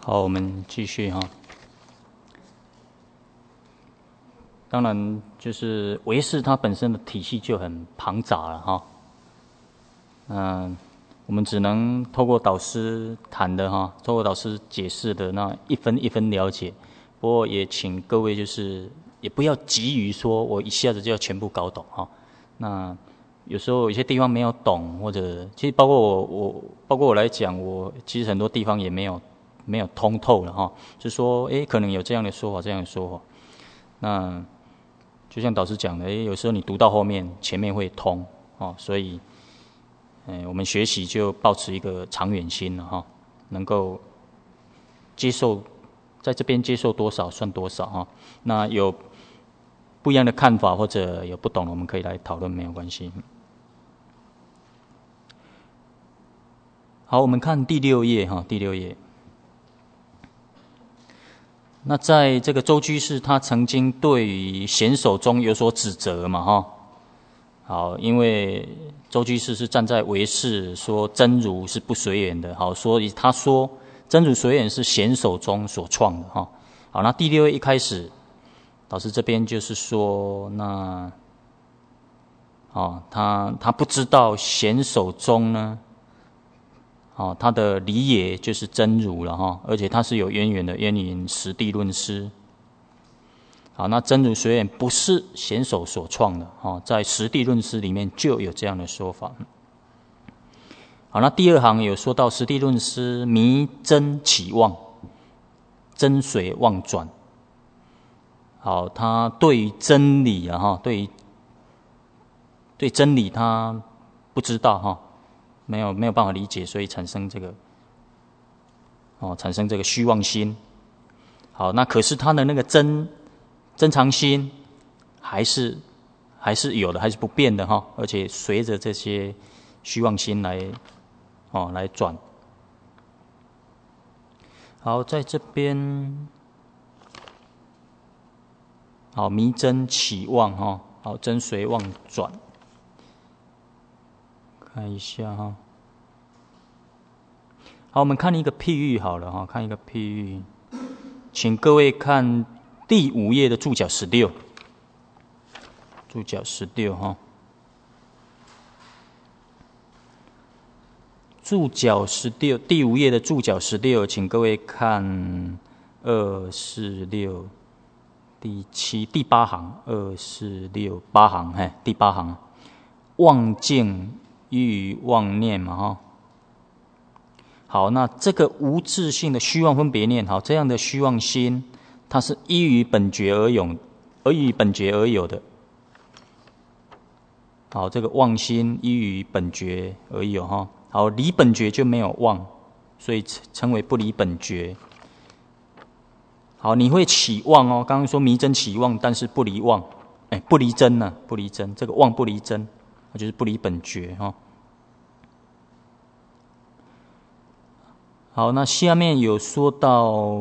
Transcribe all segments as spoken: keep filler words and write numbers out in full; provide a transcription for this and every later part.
好，我们继续哈。当然，就是唯识它本身的体系就很庞杂了哈。嗯，我们只能透过导师谈的哈，透过导师解释的那一分一分了解。不过也请各位就是也不要急于说我一下子就要全部搞懂哈。那有时候有些地方没有懂，或者其实包括我我包括我来讲，我其实很多地方也没有没有通透了哈。就说诶，可能有这样的说法，这样的说法。那就像导师讲的，诶，有时候你读到后面，前面会通哦，所以，诶，我们学习就抱持一个长远心了哈，能够接受，在这边接受多少算多少哈。那有不一样的看法或者有不懂的，我们可以来讨论，没有关系。好，我们看第六页哈，第六页。那在这个周居士，他曾经对于贤首宗有所指责嘛，哈。好，因为周居士是站在唯识说真如是不随缘的，好，所以他说真如随缘是贤首宗所创的，哈。好，那第六页一开始，老师这边就是说，那，哦，他他不知道贤首宗呢。哦，他的理也就是真如了哈，而且他是有渊源的，渊源实地论师。好，那真如随缘不是贤首所创的哦，在实地论师里面就有这样的说法。好，那第二行有说到实地论师迷真起妄，真随妄转。好，他对于真理啊哈，对于对真理他不知道哈。没有没有办法理解，所以产生这个哦，产生这个虚妄心。好，那可是他的那个真真常心还是还是有的，还是不变的哈，而且随着这些虚妄心来哦来转。好，在这边好迷真起妄哈，好真随妄转。看一下哈，好，我们看一个譬喻好了哈，看一个譬喻，请各位看第五页的注脚十六，注脚十六哈，注脚十六，第五页的注脚十六，请各位看二四六第七第八行，二四六八行，嘿，第八行，妄境依于妄念嘛，哈。好，那这个无自性的虚妄分别念，好，这样的虚妄心，它是依于本觉而有，而于本觉而有的。好，这个妄心依于本觉而有，哈。好，离本觉就没有妄，所以称为不离本觉。好，你会起妄哦，刚刚说迷真起妄，但是不离妄，哎，不离真呢、啊，不离真，这个妄不离真，就是不离本觉哈。好，那下面有说到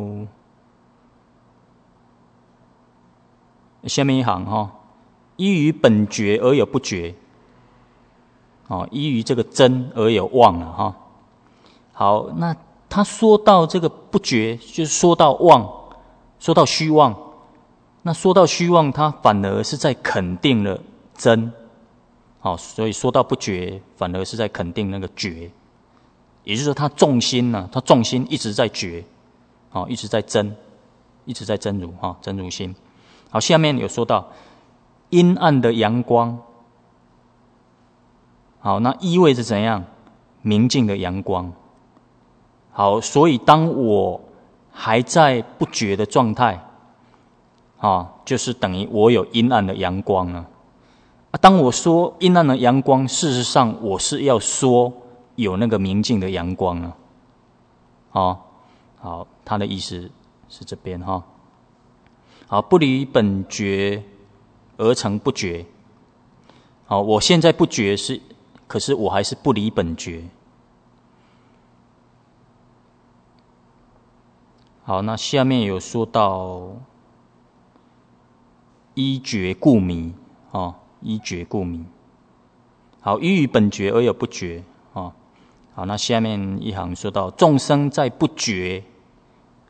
下面一行哈，依于本觉而有不觉，哦，依于这个真而有妄了哈。好，那他说到这个不觉，就是说到妄，说到虚妄，那说到虚妄，他反而是在肯定了真，好，所以说到不觉，反而是在肯定那个觉。也就是说，他重心呢、啊，他重心一直在觉，好，一直在真，一直在真如哈，真如心。好，下面有说到阴暗的阳光，好，那意味着怎样？明净的阳光。好，所以当我还在不觉的状态，啊，就是等于我有阴暗的阳光了。啊，当我说阴暗的阳光，事实上我是要说。有那个明净的阳光了，哦，好，他的意思是这边哈，好，不离本觉而成不觉，好，我现在不觉是，可是我还是不离本觉。好，那下面有说到依觉故迷，哦，依觉故迷，好，依于本觉而有不觉，哦。好，那下面一行说到众生在不觉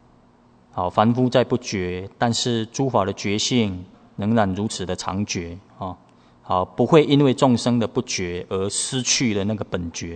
好，凡夫在不觉，但是诸法的觉性仍然如此的常觉啊。好，不会因为众生的不觉而失去了那个本觉。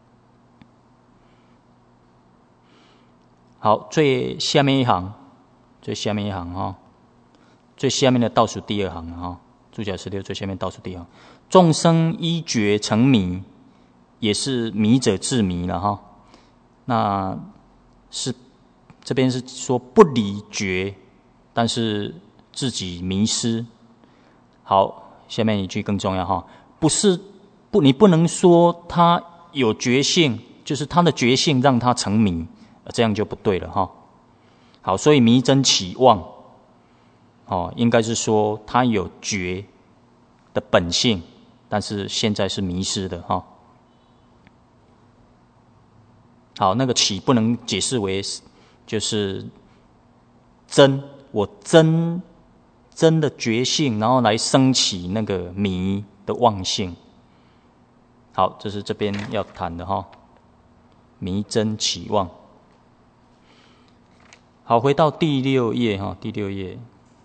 好，最下面一行，最下面一行哈，最下面的倒数第二行哈，注脚十六最下面倒数第二行，众生依觉成迷，也是迷者自迷了哈。那是这边是说不离觉，但是自己迷失。好，下面一句更重要哈，不是不你不能说他有觉性，就是他的觉性让他成迷，这样就不对了哈。好，所以迷真起妄，哦，应该是说他有觉的本性，但是现在是迷失的哈。好，那个起不能解释为就是真，我真真的觉性，然后来升起那个迷的妄性。好，这是这边要谈的哈，迷真起妄。好，回到第六页哈，第六页。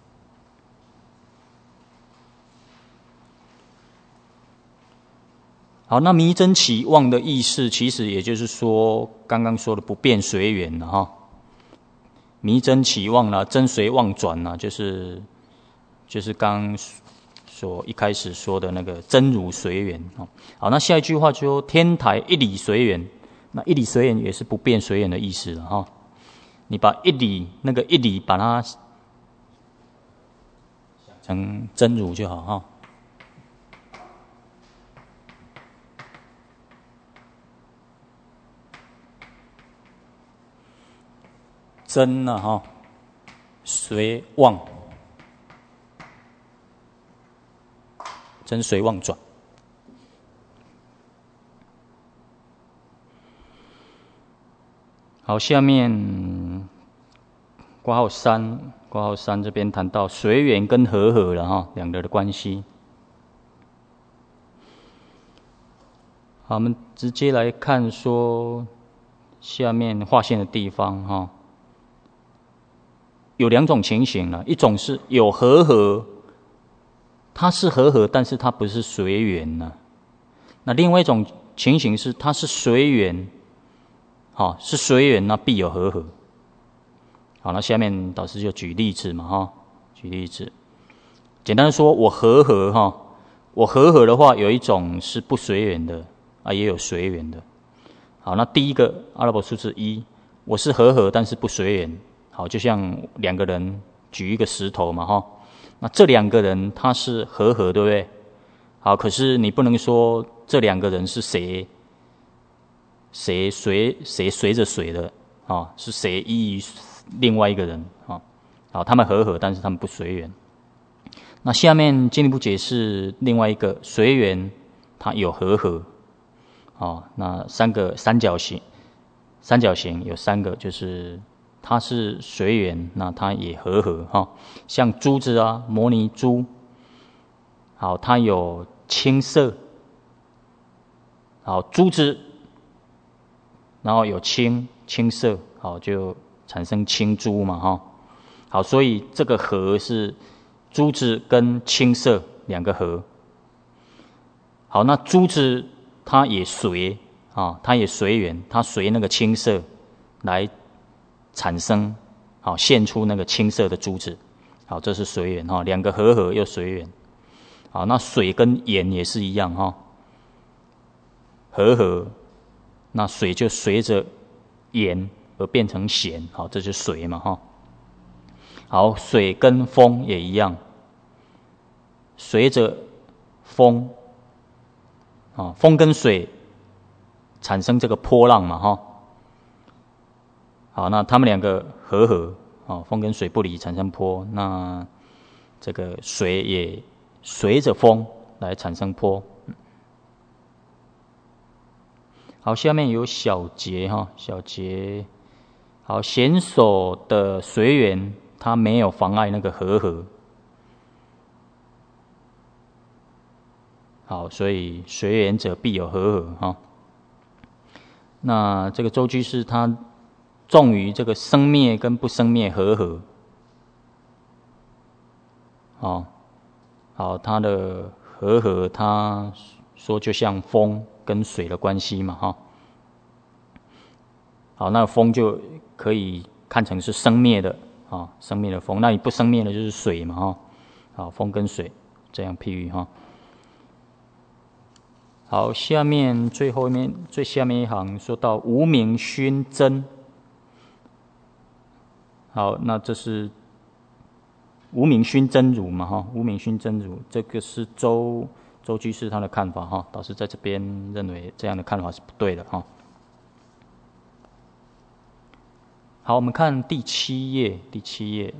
好，那迷真起妄的意思，其实也就是说，刚刚说的不变随缘了哈。迷真起妄啦，真随妄转啦，就是就是刚所一开始说的那个真如随缘。好，那下一句话就说天台一理随缘，那一理随缘也是不变随缘的意思了哈。你把一理那个一理把它想成真如就好哈。真啊哈，随妄，真随妄转。好，下面括号三，括号三这边谈到随缘跟和合了哈，两个的关系。好，我们直接来看说下面划线的地方哈。有两种情形了，一种是有和合，它是和合，但是它不是随缘呢。那另外一种情形是，它是随缘，好，是随缘，那必有和合。好，那下面导师就举例子嘛，哈，举例子。简单的说，我和合哈，我和合的话，有一种是不随缘的啊，也有随缘的。好，那第一个阿拉伯数字一，我是和合，但是不随缘。好，就像两个人举一个石头嘛，哈，那这两个人他是和合，对不对？好，可是你不能说这两个人是谁谁随谁随着谁的啊，是谁依于另外一个人啊？好，他们和合，但是他们不随缘。那下面进一步解释另外一个随缘，它有和合。哦，那三个三角形，三角形有三个，就是它是随缘，那它也和合哈、哦。像珠子啊，摩尼珠，好，它有青色，好，珠子，然后有青青色，好，就产生青珠嘛哈、哦。好，所以这个和是珠子跟青色两个和。好，那珠子它也随啊，它也随缘，它随那个青色来产生，好，现出那个青色的珠子。好，这是随缘哈，两个和合又随缘。好，那水跟盐也是一样哈，和合，那水就随着盐而变成咸，好，这就是水嘛哈。好，水跟风也一样，随着风，啊，风跟水产生这个波浪嘛哈。好，那他们两个和合，啊，风跟水不离产生波，那这个水也随着风来产生波。好，下面有小节哈，小节，好，贤手的随缘，它没有妨碍那个和合。好，所以随缘者必有和合哈。那这个周居士他重于这个生灭跟不生灭和合。哦，好，它的和合，它说就像风跟水的关系嘛，哈。好，那风就可以看成是生灭的啊，生灭的风。那你不生灭的就是水嘛，哈。好，风跟水这样譬喻哈。好，下面最后面最下面一行说到无名熏真。好，那这是无名熏真如嘛，哈，无名熏真如，这个是周周居士他的看法哈，导师在这边认为这样的看法是不对的哈。好，我们看第七页，第七页。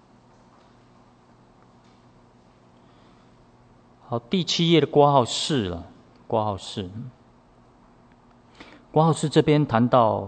好，第七页的括号四了，括号四，括号四这边谈到，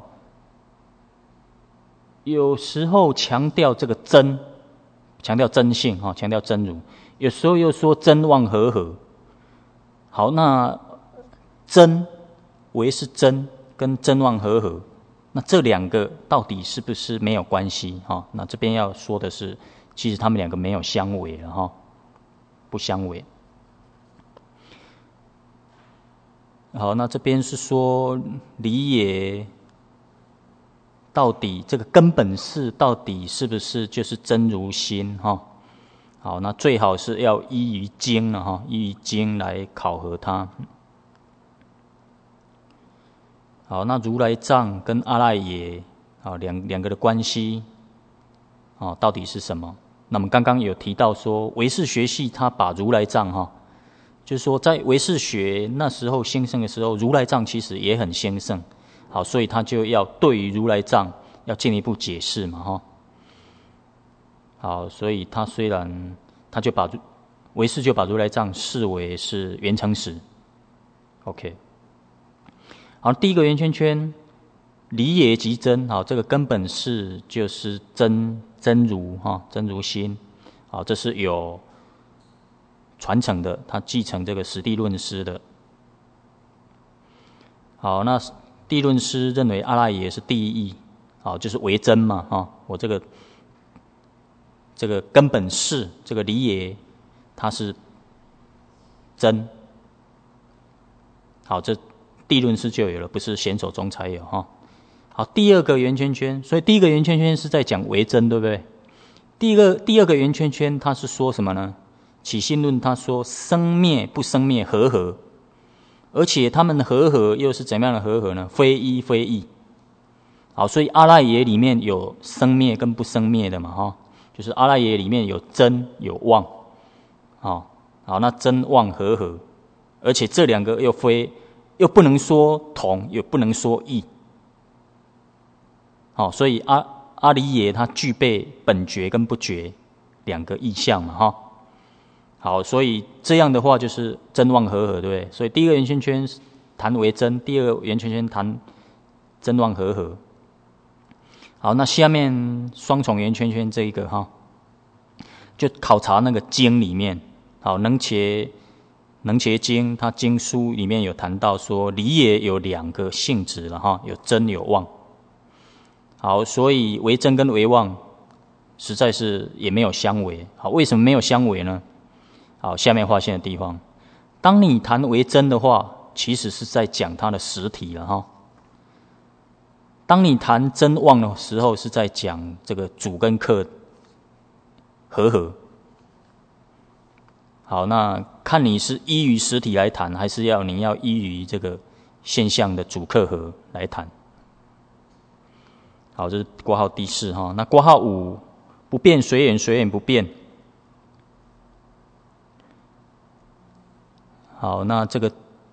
有时候强调这个真，强调真性哈，强调真如；有时候又说真妄和合。好，那真为是真，跟真妄和合。那这两个到底是不是没有关系？哈，那这边要说的是，其实他们两个没有相违了哈，不相违。好，那这边是说理也，到底这个根本是到底是不是就是真如心哈？好，那最好是要依于经了哈，依于经来考核它。好，那如来藏跟阿赖耶啊两两个的关系啊到底是什么？那么刚刚有提到说唯识学系他把如来藏哈，就是说在唯识学那时候兴盛的时候，如来藏其实也很兴盛。好，所以他就要对于如来藏要进一步解释嘛哈。好，所以他虽然他就把唯识就把如来藏视为是圆成实 ，OK。好，第一个圆圈圈，理也即真。好，这个根本是就是真真如哈，真如心。好，这是有传承的，他继承这个实地论师的。好，那地论师认为阿赖耶是第一义，好，就是为真嘛哈。我这个这个根本是这个理也，它是真。好，这地论师就有了，不是显手中才有哈。好，第二个圆圈圈，所以第一个圆圈圈是在讲为真，对不对？第一个第二个圆圈圈，它是说什么呢？起信论他说生灭不生灭和合，而且他们的和合又是怎么样的和合呢？非一非异。好，所以阿赖耶里面有生灭跟不生灭的嘛哈，就是阿赖耶里面有真有妄。好，好，那真妄和合，而且这两个又非又不能说同，又不能说异。好，所以阿阿里耶它具备本觉跟不觉两个意象嘛哈。好，所以这样的话就是真妄和合，对不对？所以第一个圆圈圈谈为真，第二个圆圈圈谈真妄和合。好，那下面双重圆圈圈这一个哈，就考察那个经里面，好，能伽能伽经，它经书里面有谈到说理也有两个性质了哈，有真有妄。好，所以为真跟为妄实在是也没有相违。好，为什么没有相违呢？好，下面划线的地方，当你谈为真的话，其实是在讲它的实体了哈。当你谈真妄的时候，是在讲这个主跟客和合。好，那看你是依于实体来谈，还是要你要依于这个现象的主客合来谈。好，这是括号第四哈。那括号五，不变随缘，随缘不变。好，那这个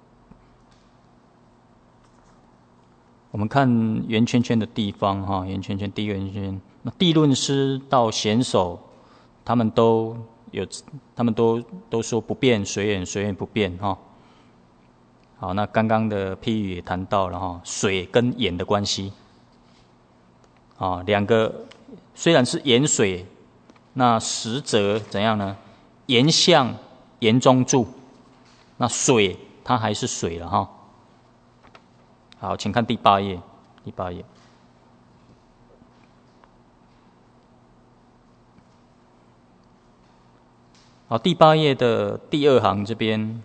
我们看圆圈圈的地方哈，圆圈圈第一个圆圈圈，那地论师到显手，他们都有，他们都都说不变随缘，随缘不变哈。好，那刚刚的譬喻也谈到了哈，水跟盐的关系。啊，两个虽然是盐水，那实则怎样呢？盐相盐中住。那水它还是水了哈。好，请看第八页，第八页。 好，第八页的第二行这边，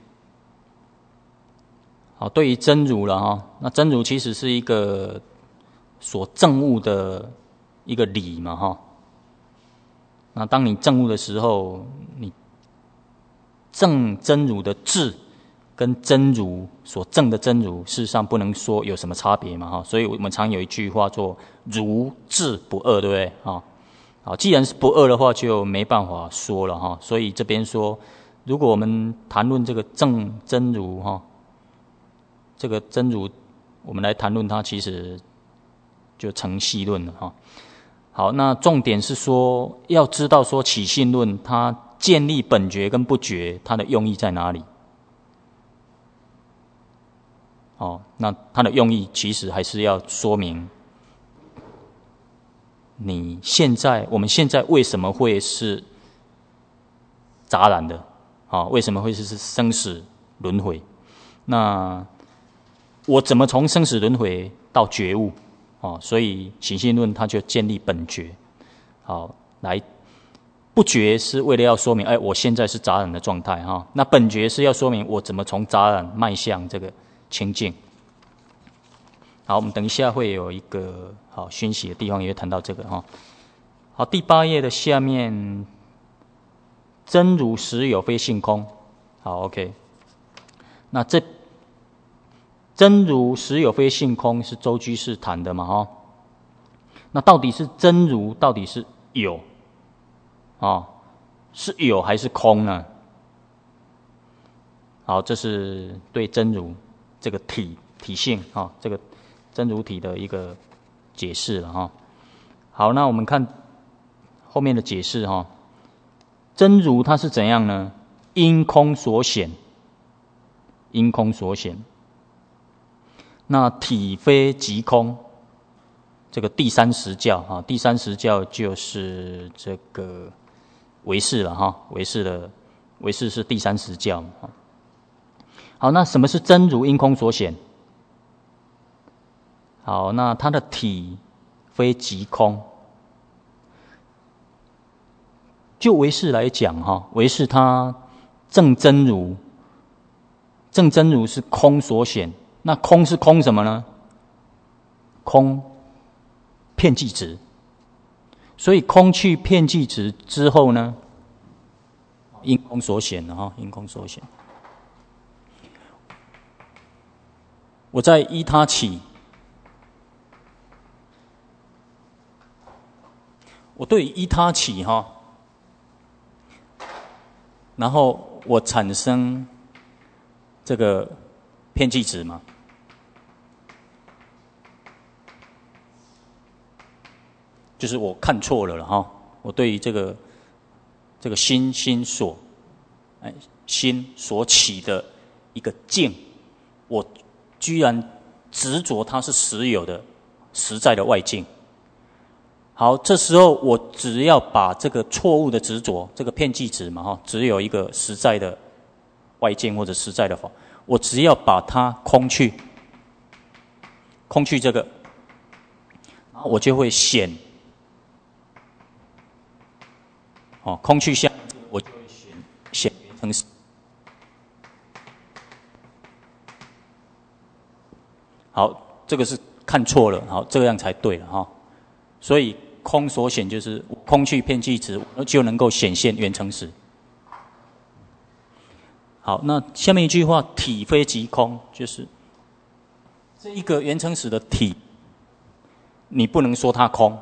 好，对于真如了哈，那真如其实是一个所证悟的一个理嘛哈。那当你证悟的时候，你证真如的智跟真如所证的真如，事实上不能说有什么差别嘛哈。所以我们常有一句话做如智不二，对不对啊？好，既然是不二的话，就没办法说了哈。所以这边说，如果我们谈论这个证真如哈，这个真如，我们来谈论它，其实就成细论了哈。好，那重点是说，要知道说起信论它建立本觉跟不觉，它的用意在哪里？哦，那它的用意其实还是要说明，你现在我们现在为什么会是杂染的？啊、哦，为什么会是生死轮回？那我怎么从生死轮回到觉悟？哦，所以起信论它就建立本觉，好，来不觉是为了要说明，哎，我现在是杂染的状态哈、哦。那本觉是要说明我怎么从杂染迈向这个清净。好，我们等一下会有一个好熏习的地方，也会谈到这个哈、哦。好，第八页的下面，真如实有，非性空。好 ，OK。那这真如实有，非性空是周居士谈的嘛？哈，那到底是真如，到底是有啊？是有还是空呢？好，这是对真如这个体体性啊，这个真如体的一个解释了哈。好，那我们看后面的解释哈。真如它是怎样呢？因空所显，因空所显。那体非即空，这个第三实教啊，第三实教就是这个唯识了哈，唯识的唯识是第三实教。好，那什么是真如因空所显？好，那它的体非即空。就唯识来讲哈，唯识它证真如，证真如是空所显。那空是空什么呢？空遍计执，所以空去遍计执之后呢，因空所显的哈，因空所显。我再依他起，我对依他起哈，然后我产生这个遍计执嘛。就是我看错了了哈，我对于这个这个心心所，哎，心所起的一个境，我居然执着它是实有的、实在的外境。好，这时候我只要把这个错误的执着，这个遍计执嘛哈，只有一个实在的外境或者实在的法，我只要把它空去，空去这个，然后我就会显。哦，空去相，我就会显显圆成实。好，这个是看错了，好，这样才对了哈。所以空所显就是空去遍计执，就能够显现圆成实。好，那下面一句话，体非即空，就是这一个圆成实的体，你不能说它空。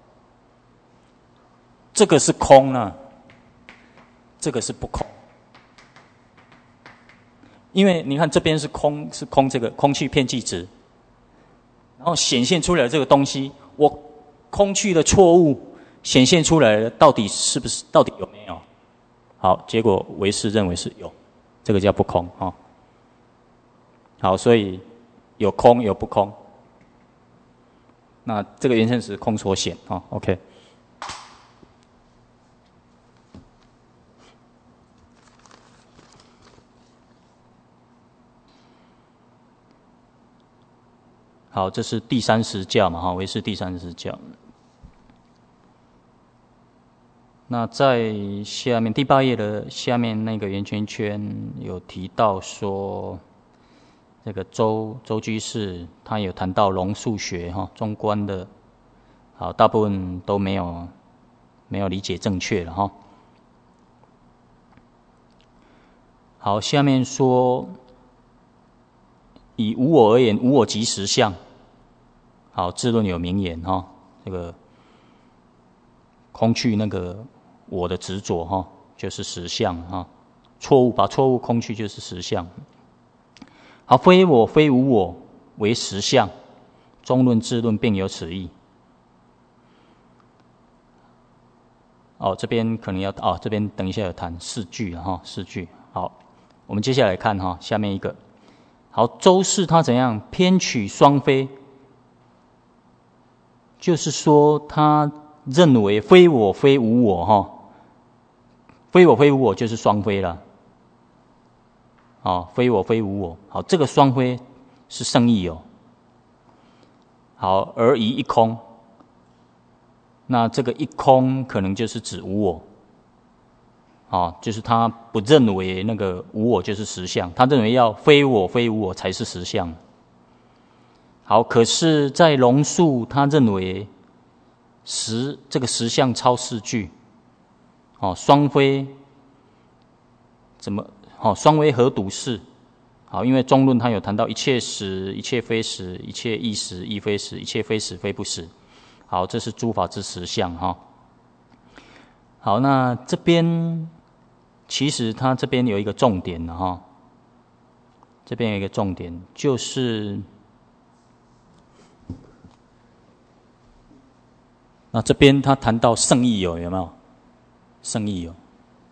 这个是空呢，这个是不空，因为你看这边是空，是空这个空去遍计执，然后显现出来的这个东西，我空去的错误显现出来的，到底是不是？到底有没有？好，结果唯识认为是有，这个叫不空啊、哦。好，所以有空有不空，那这个圆成实空所显啊、哦。OK。好，这是第三实教嘛，哈，唯识第三实教。 那在下面第八页的下面那个圆圈圈有提到说，这个周周居士他有谈到龙树学哈，中观的，好，大部分都没有没有理解正确了哈。好，下面说以无我而言，无我即实相。好，智论有名言哈，这个空去那个我的执着哈，就是实相哈。错误把错误空去就是实相。好，非我非无我为实相，中论智论并有此意。哦，这边可能要哦，这边等一下有谈四句了哈，四句。好，我们接下来看哈，下面一个。好，周氏他怎样偏取双非？就是说，他认为非我非无我哈，非我非无我就是双非了。哦，非我非无我。好，这个双非是圣意有。好，而一一空。那这个一空可能就是指无我。哦，就是他不认为那个无我就是实相，他认为要非我非无我才是实相。好，可是，在龙树他认为实这个实相超四句。哦，双非怎么？好，双非何睹是？好，因为中论他有谈到一切实，一切非实，一切亦实亦非实，一切非实非不实。好，这是诸法之实相哈。好，那这边其实他这边有一个重点的哈，这边有一个重点就是，那这边他谈到圣意有有没有？圣意有。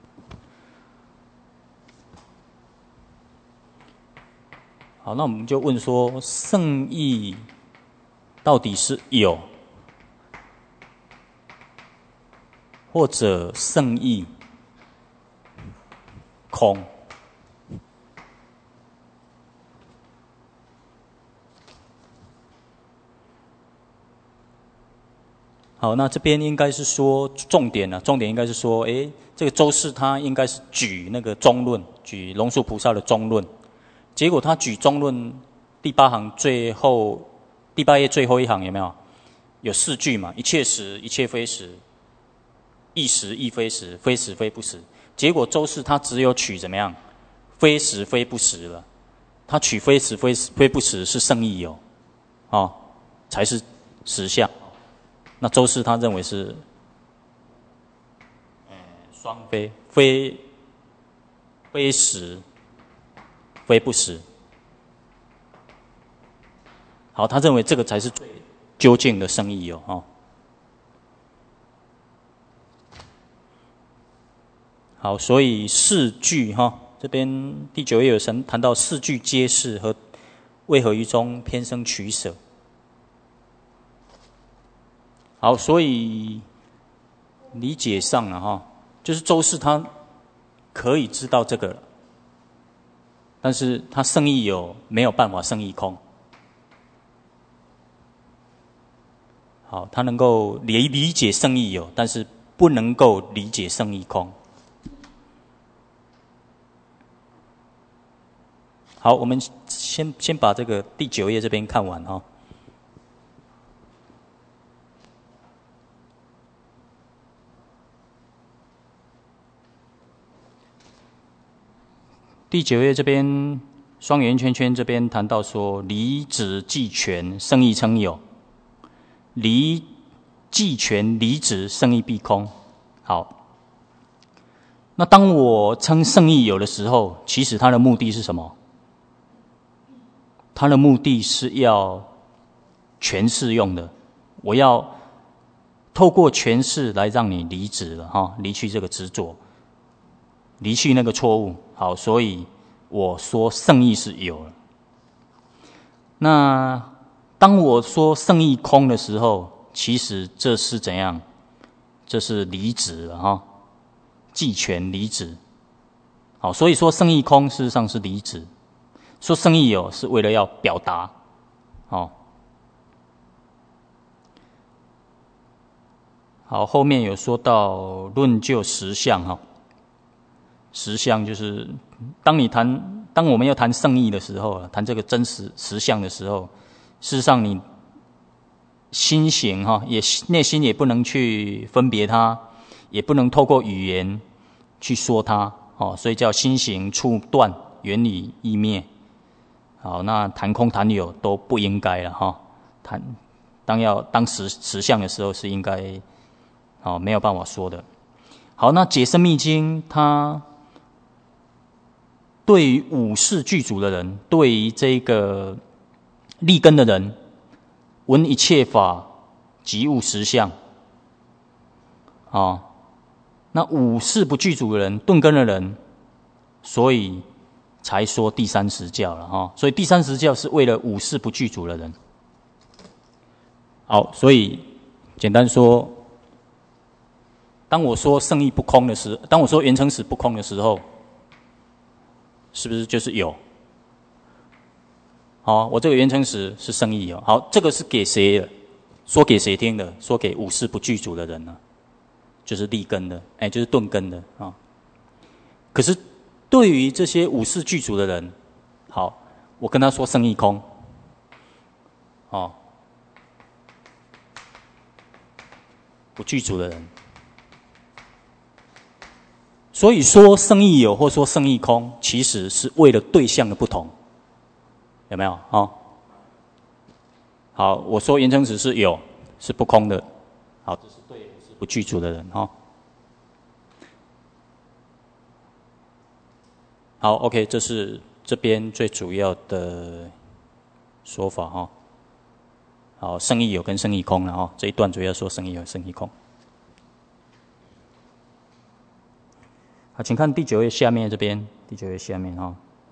好，那我们就问说，圣意到底是有，或者圣意空？好，那这边应该是说重点了、啊，重点应该是说，诶，这个周氏他应该是举那个中论，举龙树菩萨的中论。结果他举中论第八行最后第八页最后一行有没有？有四句嘛，一切实，一切非实，亦实亦非实，非实非不实。结果周氏他只有取怎么样？非实非不实了。他取非实非非不实是圣意有，哦，才是实相。那周氏他认为是，呃，双非，非非实。非不实。好，他认为这个才是最究竟的圣意有哦。好，所以四句哈，这边第九页有神谈到四句皆是和为何于中偏生取舍。好，所以理解上了哈，就是周氏他可以知道这个了。但是他圣意有没有办法圣意空？好，他能够理理解圣意有，但是不能够理解圣意空。好，我们先先把这个第九页这边看完哈。第九页这边双圆圈圈这边谈到说，离子即全，圣意称有；离即全，离子圣意必空。好，那当我称圣意有的时候，其实它的目的是什么？它的目的是要诠释用的，我要透过诠释来让你离子了哈，离去这个执着。离去那个错误，好，所以我说圣意是有了。那当我说圣意空的时候，其实这是怎样？这是离子了哈，即全离子。好，所以说圣意空事实上是离子，说圣意有是为了要表达，哦。 好，后面有说到论就实相哈，实相就是当你谈，当我们要谈圣义的时候，谈这个真实实相的时候，事实上你心行哈，也内心也不能去分别它，也不能透过语言去说它，哦，所以叫心行处断，远离意灭。好，那谈空谈有都不应该了哈，谈当要当实实相的时候是应该，哦，没有办法说的。好，那解深密经它对于五识具足的人，对于这个立根的人，闻一切法即悟实相。哦，那五识不具足的人，顿根的人，所以才说第三十教了哈。所以第三十教是为了五识不具足的人。好，所以简单说，当我说圣义不空的时，当我说缘成实不空的时候，是不是就是有？好，我这个缘成实是圣义有。好，这个是给谁的？说给谁听的？说给五识不具足的人呢、啊？就是立根的，哎，就是顿根的啊。可是对于这些五识具足的人，好，我跟他说圣义空，哦，不具足的人。所以说圣义有或说圣义空，其实是为了对象的不同，有没有？哦，好，我说缘成实是有，是不空的。好，这是对是不具足的人哈、哦。好 ，OK， 这是这边最主要的说法哈、哦。好，圣义有跟圣义空了哈、哦，这一段主要说圣义有、圣义空。好，请看第九页下面这边，第九页下面哈、哦。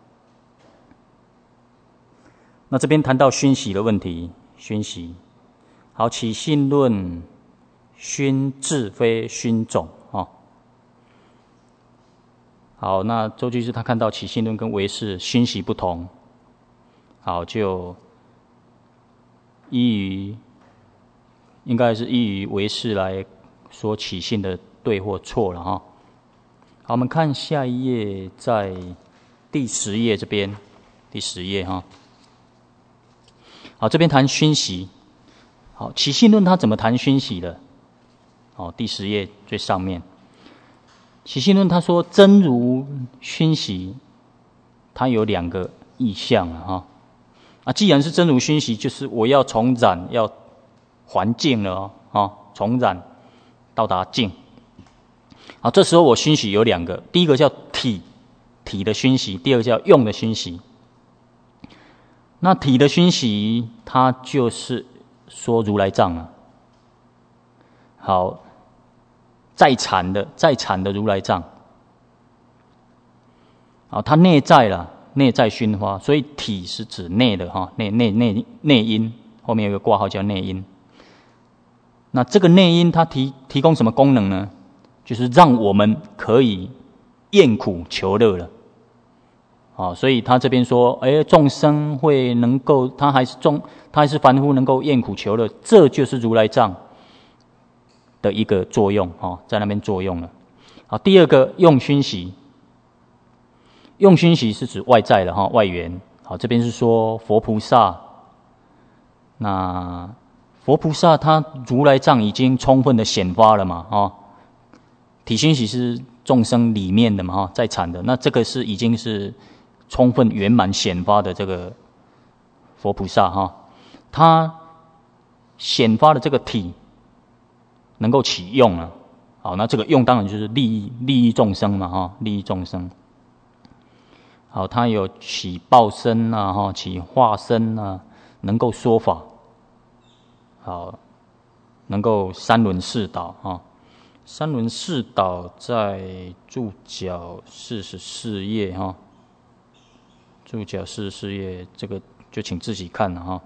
那这边谈到熏习的问题，熏习。好，起信论熏智非熏种哦。好，那周居士他看到起信论跟唯识熏习不同，好，就依于应该是依于唯识来说起信的对或错了哈、哦。好，我们看下一页，在第十页这边，第十页哈。好，这边谈熏习。好，起信论它怎么谈熏习的？哦，第十页最上面，起信论他说真如熏习，它有两个意象啊哈。啊，既然是真如熏习，就是我要从染要还净了哦，哦，从染到达净。好，这时候我熏习有两个，第一个叫体，体的熏习；第二个叫用的熏习。那体的熏习，它就是说如来藏啊。好，在禅的在禅的如来藏。好，它内在了，内在熏花，所以体是指内的哈，内内内内因，后面有个挂号叫内因。那这个内因它提提供什么功能呢？就是让我们可以厌苦求乐了。啊，所以他这边说，哎，众生会能够，他还是众，他还是凡夫，能够厌苦求乐，这就是如来藏的一个作用哦，在那边作用了。好，第二个用熏习，用熏习是指外在的哈，外缘。好，这边是说佛菩萨，那佛菩萨他如来藏已经充分的显发了嘛，哦，体熏习是众生里面的嘛，哈，在产的，那这个是已经是充分圆满显发的这个佛菩萨哈，他显发的这个体能够起用啊，好，那这个用当然就是利益利益众生嘛哈，利益众生。好，他有起报身啊哈，起化身啊，能够说法，好，能够三轮四导哈，三轮四导在注脚四十四页哈。注脚四十四页，这个就请自己看了哈。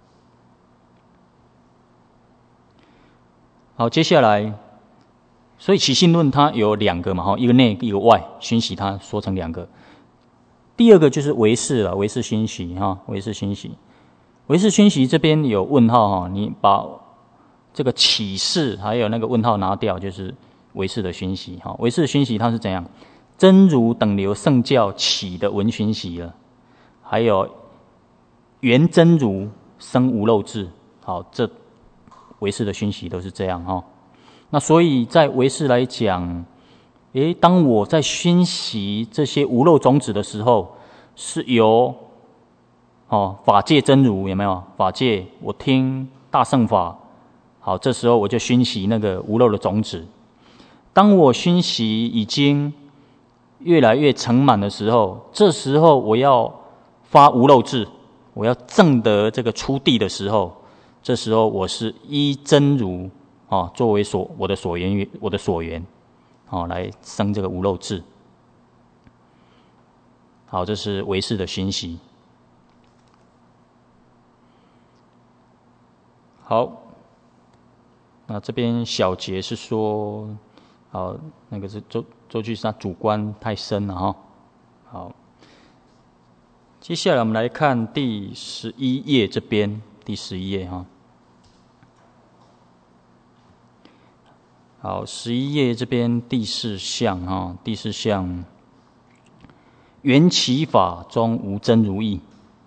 好，接下来，所以起信论它有两个嘛哈，一个内一个外，熏习它说成两个。第二个就是唯识了，唯识熏习哈，唯识熏习，唯识熏习这边有问号哈，你把这个启示还有那个问号拿掉，就是唯识的熏习。哈，唯识的熏习它是怎样？真如等流圣教起的闻熏习了，还有原真如生无漏智。好，这唯识的熏习都是这样哈。那所以在唯识来讲，诶，当我在熏习这些无漏种子的时候，是由哦法界真如有没有？法界我听大乘法，好，这时候我就熏习那个无漏的种子。当我熏习已经越来越成满的时候，这时候我要发无漏智，我要证得这个初地的时候，这时候我是依真如哦作为所我的所缘，我的所缘。好，来生这个无漏智。好，这是唯识的熏习。好，那这边小节是说，好，那个是周周居士他主观太深了哈。好，接下来我们来看第十一页这边，第十一页哈。好，十一页这边第四项哈，第四项，缘起法中无真如义。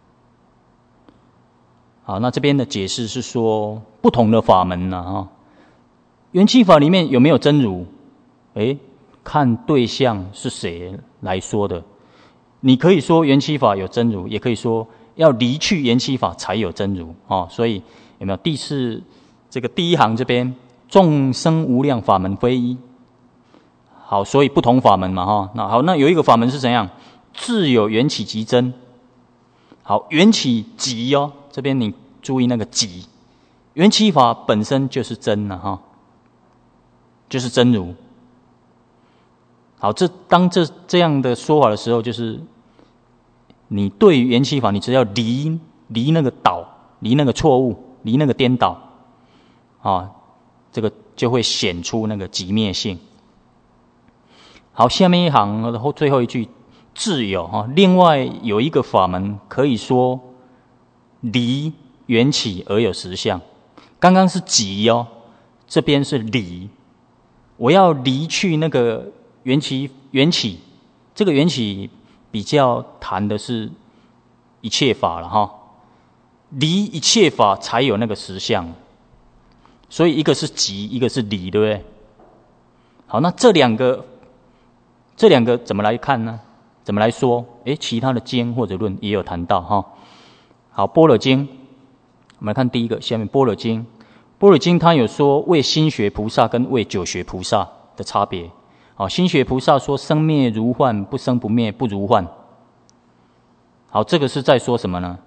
好，那这边的解释是说，不同的法门呢哈，缘起法里面有没有真如？诶，看对象是谁来说的。你可以说缘起法有真如，也可以说要离去缘起法才有真如哦。所以有没有第四这个第一行这边？众生无量法门非一。好，所以不同法门嘛哈。那好，那有一个法门是怎样？自有缘起即真。好，缘起即哦，这边你注意那个即，缘起法本身就是真了哈，就是真如。好，这当这这样的说法的时候，就是你对于缘起法，你只要离离那个倒，离那个错误，离那个颠倒啊。这个就会显出那个寂灭性。好，下面一行，然后最后一句，自有哈。另外有一个法门，可以说离缘起而有实相。刚刚是即哦，这边是离。我要离去那个缘起，缘起这个缘起比较谈的是一切法了哈。离一切法才有那个实相。所以一个是即，一个是离，对不对？好，那这两个，这两个怎么来看呢？怎么来说？诶，其他的经或者论也有谈到哈。好，般若经，我们来看第一个，下面般若经，般若经它有说为心学菩萨跟为九学菩萨的差别。好，心学菩萨说生灭如幻，不生不灭，不如幻。好，这个是在说什么呢？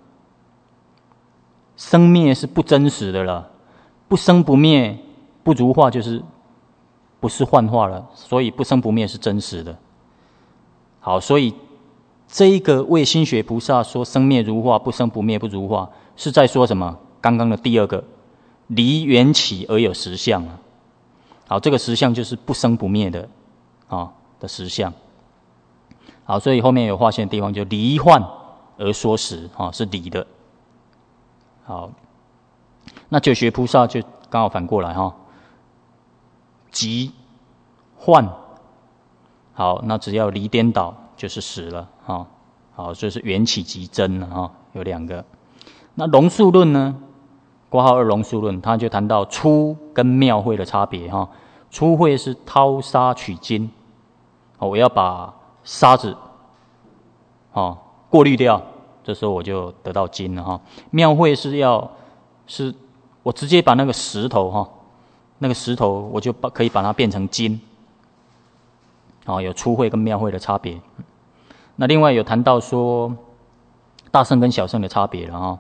生灭是不真实的了。不生不灭，不如化，就是不是幻化了，所以不生不灭是真实的。好，所以这一个为心学菩萨说生灭如化，不生不灭不如化，是在说什么？刚刚的第二个，离缘起而有实相啊。好，这个实相就是不生不灭的啊的实相。好，所以后面有划线的地方就离幻而说实啊，是离的。好。那九学菩萨就刚好反过来哈，即幻。好，那只要离颠倒就是实了哈。好，这是缘起即真了哈，有两个。那龙树论呢？括号二龙树论，他就谈到粗跟妙慧的差别哈。粗慧是掏沙取金，我要把沙子哦过滤掉，这时候我就得到金了哈。妙慧是要是。我直接把那个石头哈，那个石头我就把可以把它变成金，哦，有粗慧跟妙慧的差别。那另外有谈到说大乘跟小乘的差别了哈。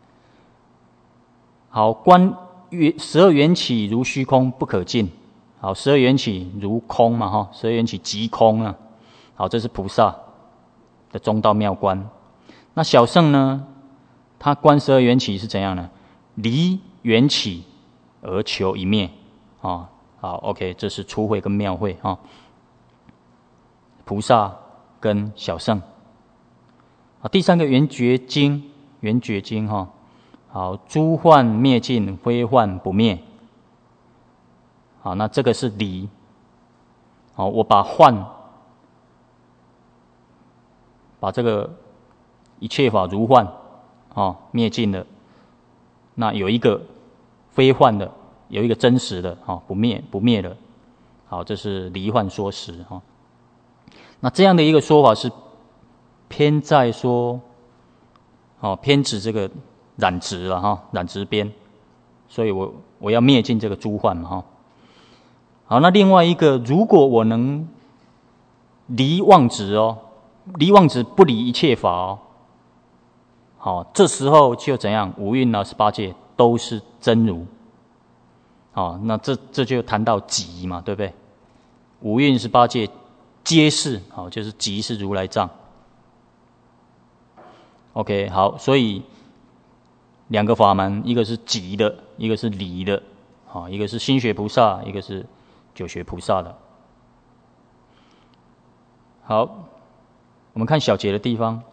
好，观十二缘起如虚空不可尽。好，十二缘起如空嘛哈，十二缘起即空啊。好，这是菩萨的中道妙观。那小乘呢，他观十二缘起是怎样呢？离缘起而求一灭啊，好 ，OK， 这是粗慧跟妙慧啊，菩萨跟小乘啊。第三个圆觉经，圆觉经哈，好，诸幻灭尽，非幻不灭好，那这个是离。好，我把幻，把这个一切法如幻，哦，灭尽了。那有一个非幻的，有一个真实的，哦，不灭不灭的。好，这是离幻说实哈。那这样的一个说法是偏在说，哦，偏指这个染执了哈，染执边，所以我我要灭尽这个诸幻嘛哈。好，那另外一个，如果我能离妄执哦，离妄执不离一切法哦，好，这时候就怎样？五蕴啊，十八界都是真如。好，那这这就谈到极嘛，对不对？五蕴十八界皆是，好，就是极是如来藏。OK， 好，所以两个法门，一个是极的，一个是离的，好，一个是心学菩萨，一个是九学菩萨的。好，我们看小节的地方，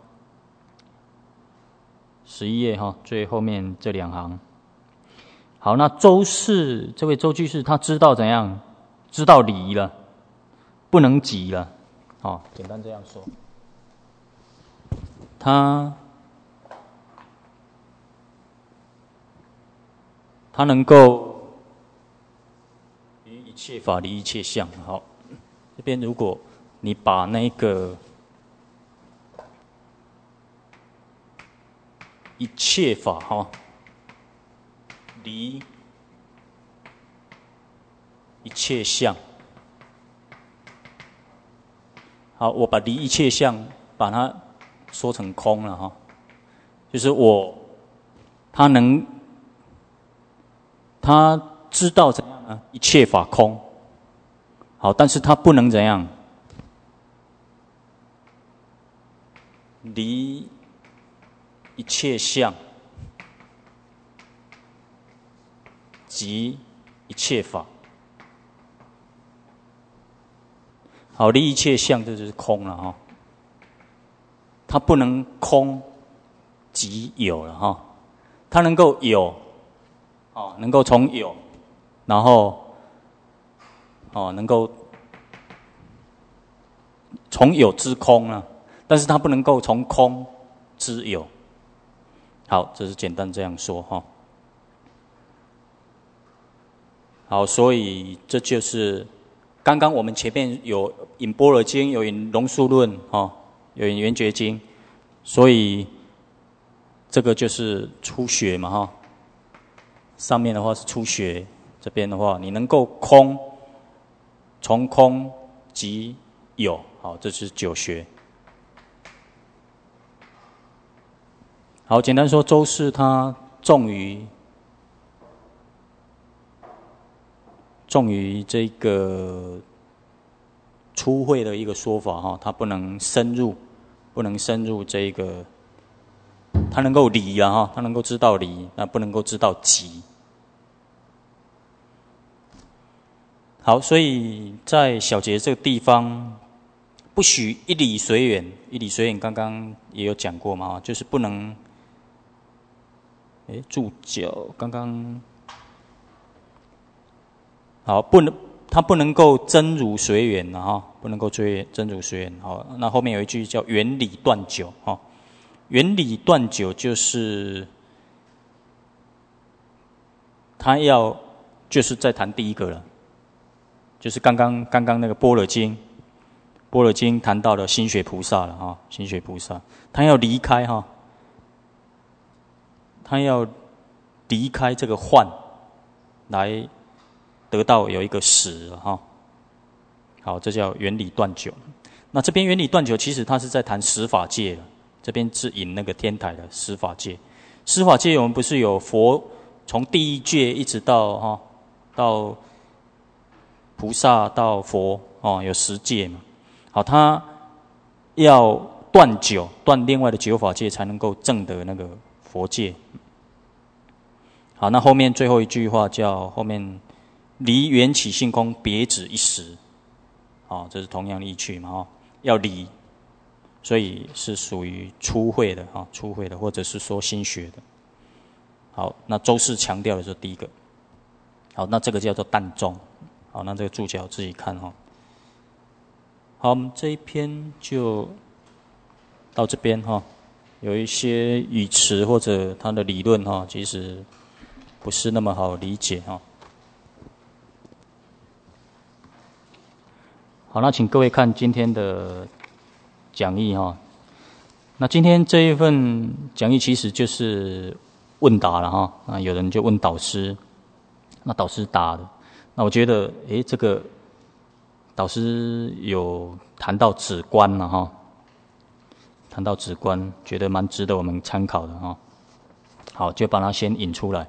十一页哈，最后面这两行。好，那周氏这位周居士，他知道怎样？知道离了，不能极了。好，简单这样说，他他能够离一切法，离一切相。好，这边如果你把那个一切法哈，离一切相。好，我把离一切相把它说成空了哈，就是我他能他知道怎样呢？一切法空。好，但是他不能怎样离一切相及一切法。好，离一切相，这就是空了哈。它不能空即有了哈，它能够有，哦，能够从有，然后，哦，能够从有知空啊，但是它不能够从空知有。好，这是简单这样说哈。好，所以这就是刚刚我们前面有引般若经，有引龙树论，哦，有引圆觉经，所以这个就是初学嘛，哈。上面的话是初学，这边的话你能够空，从空即有，好，这是九学。好，简单说，周氏他重于重于这个初会的一个说法哈，他不能深入，不能深入这个，他能够离啊哈，他能够知道离，那不能够知道极。好，所以在小节这个地方，不许一理随缘，一理随缘刚刚也有讲过嘛，就是不能。哎，注脚刚刚好，不能，他不能够真如随缘啊，哈，不能够追真如随缘。好，那后面有一句叫原理断九，哈，原理断九就是他要就是在谈第一个了，就是刚刚刚刚那个般若经，般若经谈到了心学菩萨了哈，心学菩萨他要离开哈。他要离开这个幻，来得到有一个实哈。好，这叫原理断九。那这边原理断九，其实他是在谈十法界了。这边是引那个天台的十法界。十法界我们不是有佛从第一界一直到哈到菩萨到佛哦，有十界嘛。好，他要断九，断另外的九法界，才能够证得那个佛界。好，那后面最后一句话叫后面离缘起性空，别指一时。好，这是同样的意趣嘛，哈，要离，所以是属于初会的哈，初会的，或者是说新学的。好，那周氏强调的是第一个。好，那这个叫做淡中。 好，那这个注脚自己看哈。好，我们这一篇就到这边哈。有一些语词或者它的理论哈，其实不是那么好理解哈。好，那请各位看今天的讲义哈。那今天这一份讲义其实就是问答了哈。那有人就问导师，那导师答的。那我觉得，诶，这个导师有谈到止观了哈。谈到止观，觉得蛮值得我们参考的哈。好，就把它先引出来。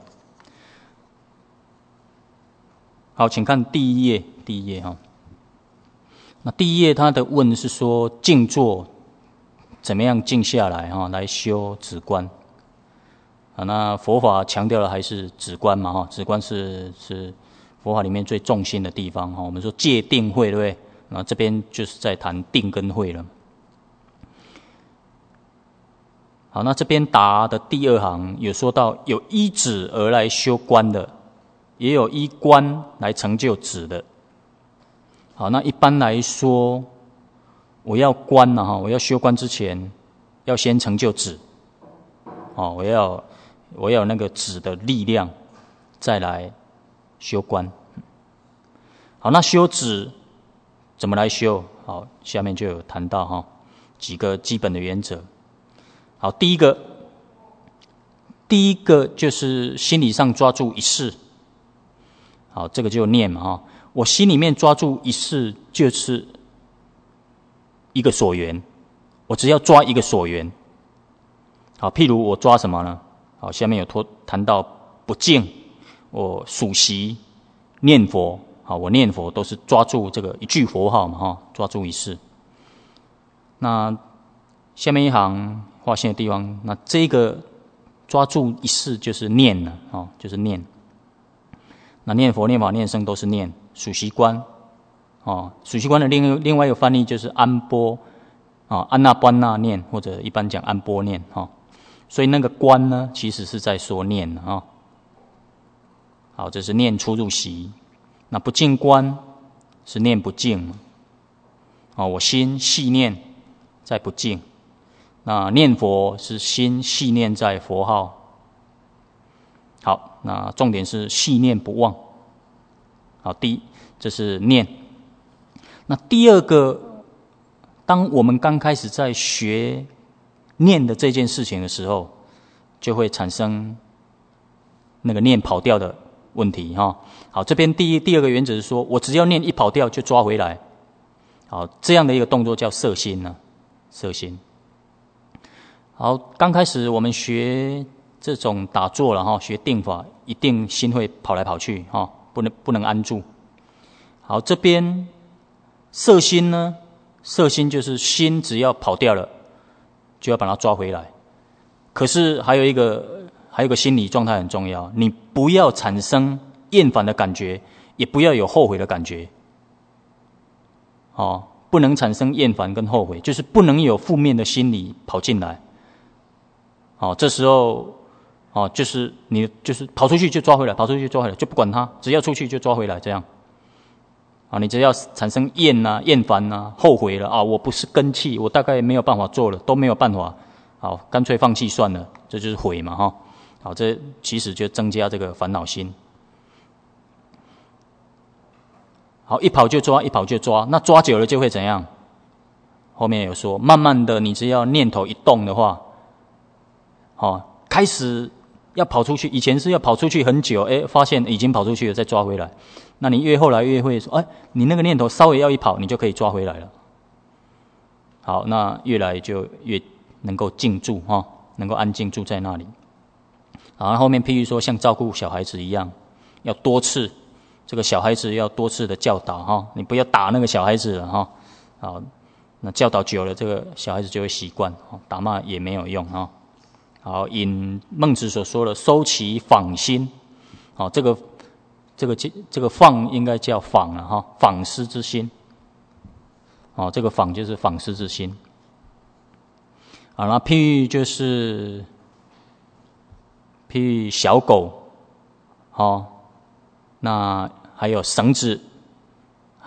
好，请看第一页，第一页哈。那第一页他的问是说静坐怎么样静下来哈，来修止观。啊，那佛法强调的还是止观嘛哈，止观是是佛法里面最重心的地方哈。我们说戒定慧，对不对？那这边就是在谈定跟慧了。好，那这边答的第二行有说到，有依止而来修观的，也有依观来成就止的。好，那一般来说，我要观啊哈，我要修观之前，要先成就止。哦，我要我要有那个止的力量，再来修观。好，那修止怎么来修？好，下面就有谈到哈几个基本的原则。好，第一个，第一个就是心理上抓住一事。好，这个就念嘛哈，我心里面抓住一事就是一个所缘，我只要抓一个所缘。好，譬如我抓什么呢？好，下面有托谈到不净，我数息念佛。好，我念佛都是抓住这个一句佛号嘛哈，抓住一事。那下面一行划线的地方，那这个抓住一事就是念了哦，就是念。那念佛、念法、念僧都是念，数息观哦，数息观的另另外一个翻译就是安般啊，安那般那念，或者一般讲安般念哈、哦。所以那个观呢，其实是在说念啊、哦。好，这是念出入息。那不净观是念不净哦，我心细念在不净。那念佛是心细念在佛号。好，那重点是细念不忘。好，第一，这是念。那第二个，当我们刚开始在学念的这件事情的时候，就会产生那个念跑掉的问题哈。好，这边第一、第二个原则是说，我只要念一跑掉就抓回来。好，这样的一个动作叫摄心呢，摄心。好，刚开始我们学这种打坐了哈，学定法，一定心会跑来跑去哈，不能不能安住。好，这边摄心呢，摄心就是心只要跑掉了，就要把它抓回来。可是还有一个还有一个心理状态很重要，你不要产生厌烦的感觉，也不要有后悔的感觉。哦，不能产生厌烦跟后悔，就是不能有负面的心理跑进来。哦，这时候，哦，就是你就是跑出去就抓回来，跑出去就抓回来，就不管它，只要出去就抓回来，这样。啊，你只要产生厌呐、厌烦呐、后悔了啊，我不是根器，我大概没有办法做了，都没有办法，好，干脆放弃算了，这就是悔嘛，哈。好，这其实就增加这个烦恼心。好，一跑就抓，一跑就抓，那抓久了就会怎样？后面有说，慢慢的，你只要念头一动的话。哦，开始要跑出去，以前是要跑出去很久，哎，发现已经跑出去了，再抓回来。那你越后来越会说，哎，你那个念头稍微要一跑，你就可以抓回来了。好，那越来就越能够静住哈、哦，能够安静住在那里。好，后面譬如说像照顾小孩子一样，要多次，这个小孩子要多次的教导哈、哦，你不要打那个小孩子了哈、哦。好，那教导久了，这个小孩子就会习惯，打骂也没有用哈。哦好，引孟子所说的收其访心，好，这个这个这个放应该叫访了哈，访思之心，好，这个访就是访思之心。好，那譬如就是譬如小狗，好，那还有绳子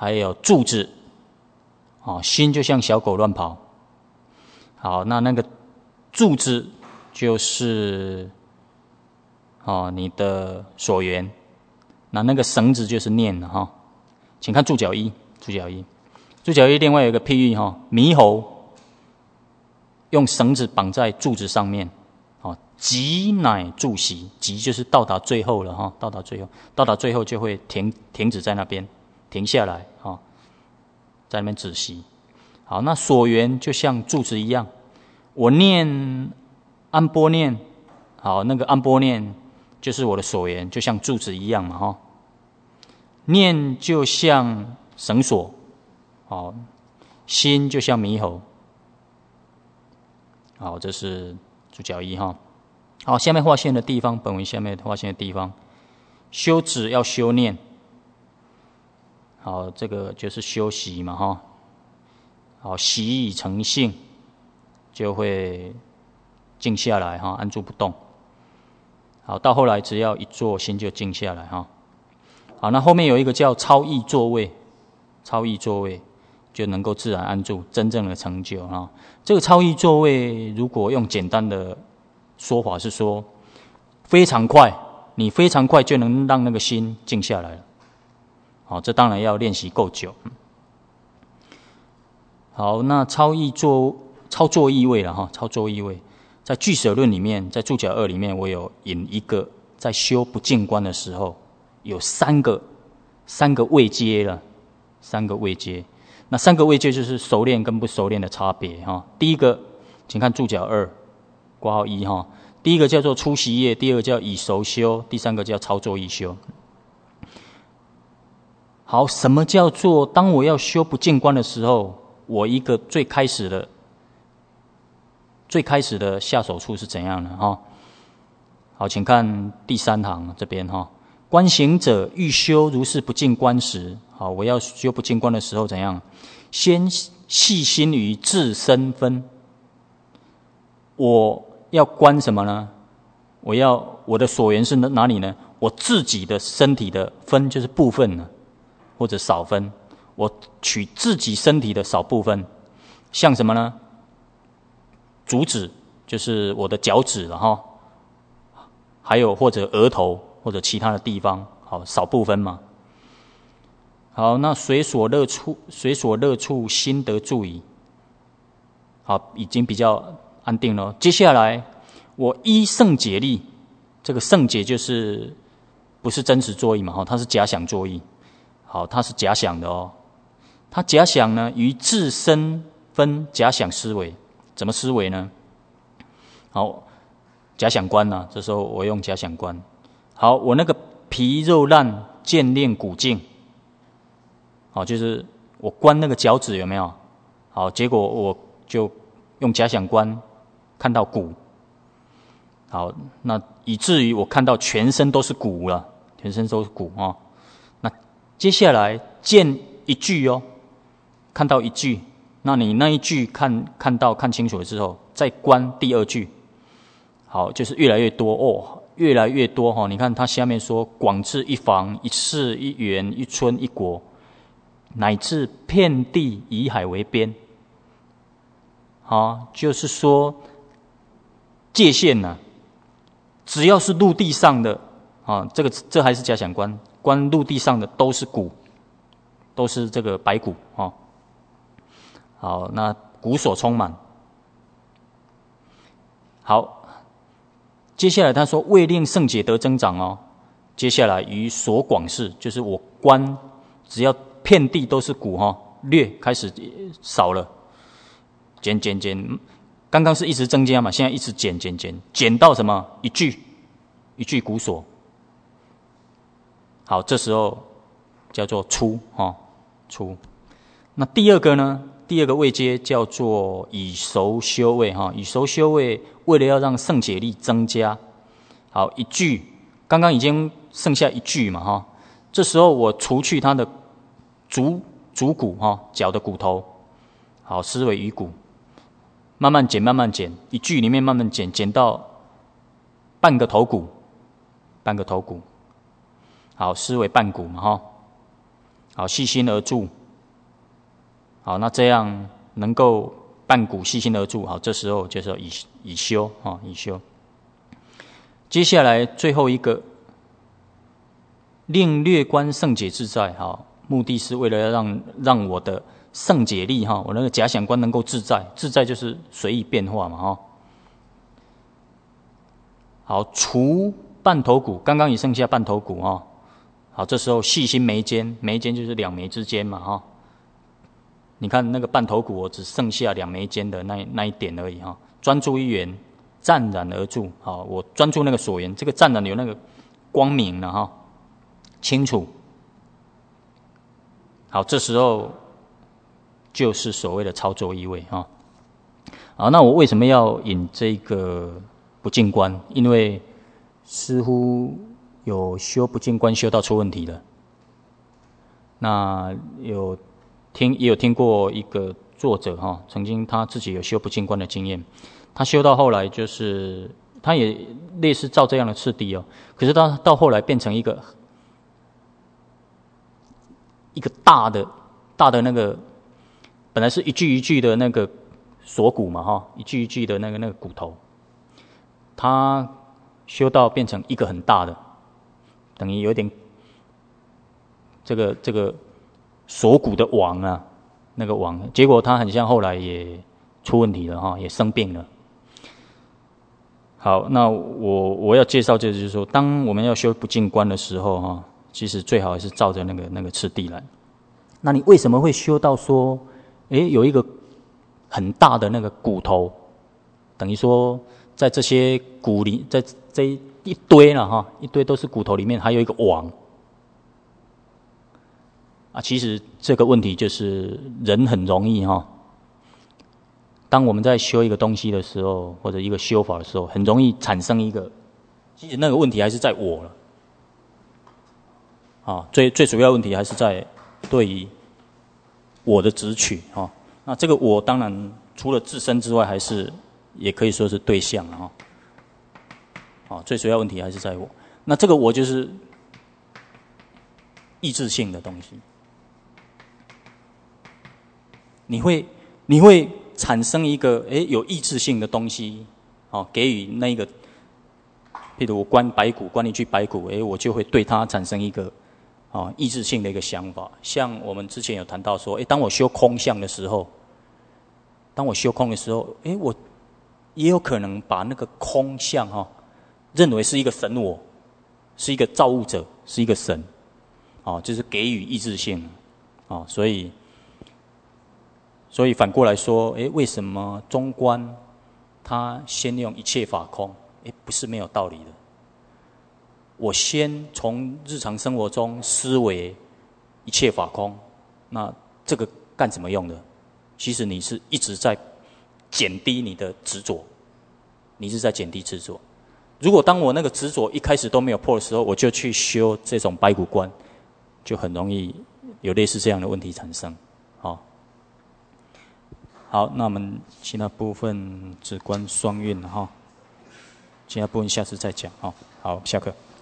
还有柱子，哦，心就像小狗乱跑。好，那那个柱子就是哦你的所缘，那那个绳子就是念了哈、哦。请看注脚一，注脚一，注脚一另外有一个譬喻哈、哦，猕猴用绳子绑在柱子上面，哦，急乃住息，急就是到达最后了哈、哦，到达最后，到达最后就会停停止在那边，停下来哈、哦，在那边止息。好，那所缘就像柱子一样，我念安般念，好，那个安般念就是我的所缘，就像柱子一样嘛，哈。念就像绳索，好，心就像猕猴，好，这是注脚一哈。好，下面划线的地方，本文下面划线的地方，修止要修念，好，这个就是修习嘛，哈。好，习以成性，就会静下来哈，安住不动。好，到后来只要一坐，心就静下来哈。好，那后面有一个叫超逸座位，超逸座位就能够自然安住，真正的成就哈。这个超逸座位，如果用简单的说法是说，非常快，你非常快就能让那个心静下来了。好，这当然要练习够久。好，那超逸座超坐逸位了哈，超坐逸位，在俱舍论里面，在注脚二里面，我有引一个在修不净观的时候，有三个三个位阶了，三个位阶。那三个位阶就是熟练跟不熟练的差别哈。第一个，请看注脚二，括号一哈。第一个叫做出席业，第二个叫以熟修，第三个叫超坐逸修。好，什么叫做当我要修不净观的时候？我一个最开始的、最开始的下手处是怎样的哈？好，请看第三行这边哈。观行者欲修如是不净观时，好，我要修不净观的时候怎样？先细心于自身分。我要观什么呢？我要我的所缘是哪里呢？我自己的身体的分就是部分呢，或者少分。我取自己身体的少部分，像什么呢？足趾就是我的脚趾了哈，还有或者额头或者其他的地方，好，少部分嘛。好，那随所乐处，随所乐处心得住矣。好，已经比较安定了。接下来我依圣解力，这个圣解就是不是真实作意嘛？哈，它是假想作意。好，它是假想的哦。他假想呢，于自身分假想思维，怎么思维呢？好，假想观呢、啊，这时候我用假想观。好，我那个皮肉烂，渐练骨净。好，就是我观那个脚趾有没有？好，结果我就用假想观看到骨。好，那以至于我看到全身都是骨了，全身都是骨啊、哦。那接下来见一句哦。看到一句，那你那一句看看到看清楚了之后，再观第二句，好，就是越来越多哦，越来越多哈、哦。你看它下面说，广至一房、一室、一园、一村、一国，乃至遍地以海为边。好，就是说界限呢、啊，只要是陆地上的啊，这个这还是假想观，观陆地上的都是骨，都是这个白骨啊。好，那骨所充满。好，接下来他说为令圣解得增长哦。接下来于所广视，就是我观，只要遍地都是骨哈、哦，略开始少了，减减减，刚刚是一直增加嘛，现在一直减减减，减到什么？一句，一句骨所。好，这时候叫做出哈、哦，出。那第二个呢？第二个位阶叫做以熟修位哈，以熟修位为了要让圣解力增加，好一句，刚刚已经剩下一句嘛哈，这时候我除去它的足足骨哈，脚的骨头，好思维鱼骨，慢慢减慢慢减，一句里面慢慢减，减到半个头骨，半个头骨，好思维半骨嘛哈， 好，细心而住。好，那这样能够半晷细心而住，好，这时候就是要以以修啊，以修。接下来最后一个，令略观圣解自在，好，目的是为了让让我的圣解力哈，我那个假想观能够自在，自在就是随意变化嘛哈。好，除半头骨，刚刚也剩下半头骨哈。好，这时候细心眉间，眉间就是两眉之间嘛哈。你看那个半头骨，我只剩下两眉间的那那一点而已哈。专注一缘，湛然而住。好，我专注那个所缘，这个湛然有那个光明了哈，清楚。好，这时候就是所谓的操作意味哈。好，那我为什么要引这个不净观？因为似乎有修不净观修到出问题了。那有听也有听过一个作者哈，曾经他自己有修不净观的经验，他修到后来就是他也类似照这样的次第哦，可是他到后来变成一个一个大的大的那个，本来是一具一具的那个锁骨嘛哈，一具一具的那个那个骨头，他修到变成一个很大的，等于有点这个这个锁骨的网啊，那个网，结果他很像后来也出问题了哈，也生病了。好，那我我要介绍就是说，当我们要修不净观的时候哈，其实最好还是照着那个那个次第来。那你为什么会修到说，诶，有一个很大的那个骨头，等于说在这些骨里，在这一堆了哈，一堆都是骨头里面还有一个网啊。其实这个问题就是人很容易哈，当我们在修一个东西的时候，或者一个修法的时候，很容易产生一个，其实那个问题还是在我了啊，最最主要问题还是在对于我的执取啊。那这个我当然除了自身之外，还是也可以说是对象啊。啊，最主要问题还是在我。那这个我就是意志性的东西，你会你会产生一个诶有意志性的东西，哦，给予那个，譬如我观白骨，观一具白骨，诶，我就会对它产生一个啊、哦、意志性的一个想法。像我们之前有谈到说，诶，当我修空相的时候，当我修空的时候，诶，我也有可能把那个空相哈、哦，认为是一个神我，是一个造物者，是一个神，哦，就是给予意志性，哦，所以。所以反过来说，诶，为什么中观他先用一切法空？诶，不是没有道理的。我先从日常生活中思维一切法空，那这个干什么用的？其实你是一直在减低你的执着，你是在减低执着。如果当我那个执着一开始都没有破的时候，我就去修这种白骨观，就很容易有类似这样的问题产生。好。好，那我们其他部分只观双运哈，其他部分下次再讲哈。好，下课。